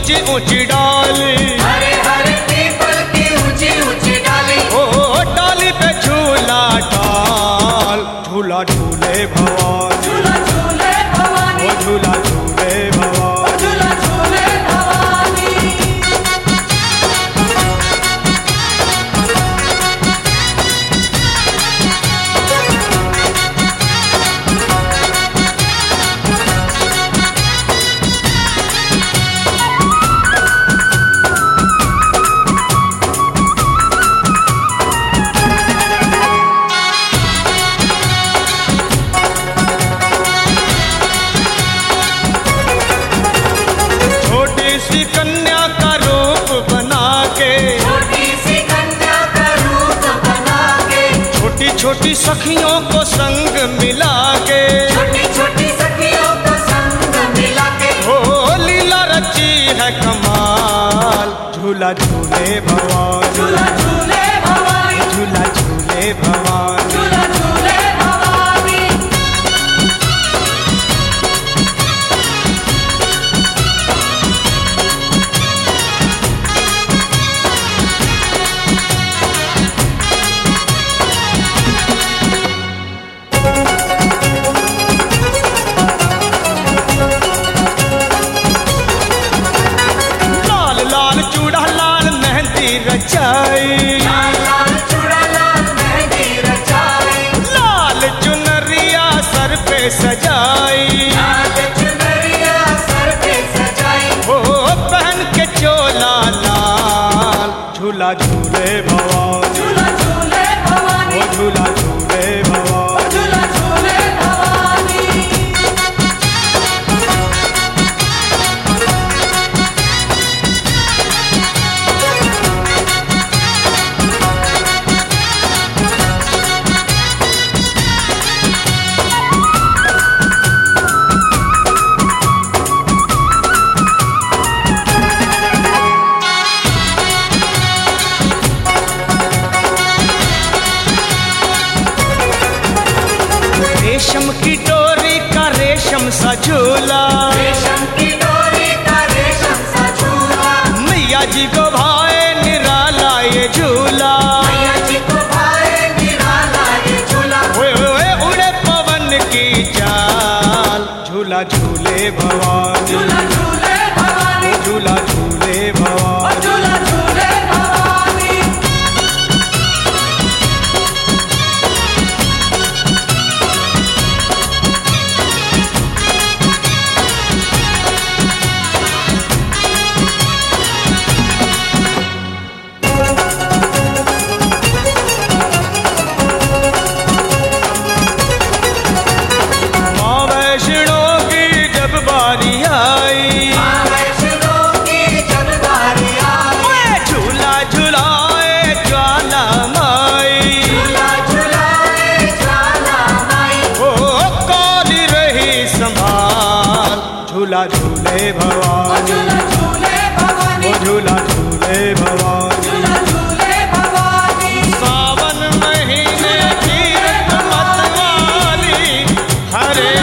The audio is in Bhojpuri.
ऊंची ऊंची डाली, हरे हरे पीपल की ऊंची ऊंची डाली, ओ डाली पे झूला डाल, झूला झूले भवानी, झूला झूले भवानी, ओ झूला झूले भवानी। झूला झूले भवानी। छोटी सी कन्या का रूप बना के, छोटी सी कन्या का रूप बना के, छोटी छोटी सखियों को संग मिला के, छोटी छोटी सखियों को संग मिला के, ओ लीला रची है कमाल, झूला झूले भवानी, झूला झूले भवानी, झूला झूले भवानी। झूला झूले भवानी। लाल लाल चूड़ा लाल मेहंदी रचाई, लाल लाल चूड़ा लाल मेहंदी रचाई, लाल चुनरिया सर पे सजाई, लाल चुनरिया सर पे सजाई, ओ पहन के चोला लाल, झूला झूले भवानी, झूला झूले भवानी, ओ झूला झूले भवानी। झूला झूले भवानी। रेशम की डोरी का रेशम सा झूला, रेशम की डोरी का रेशम सा झूला, मैया जी को भाए निराला ये झूला, मैया जी को भाए निराला ये झूला, ओए ओए उड़े पवन की चाल, झूला झूले भवानी, झूला झूले भवानी, झूला झूले भवानी। झूला झूले भवानी। माँ वैष्णो की जब बारी आई, माँ वैष्णो की जब बारी आई, ओए झूला झुलाए ज्वाला माई, झूला झूलाए ज्वाला माई, ओ काली रही संभाल, झूला झूले भवानी, झूला झूले भवानी, ओ झूला झूले भवानी। झूला झूले भवानी। सावन महीने की रत मतवाली, हरे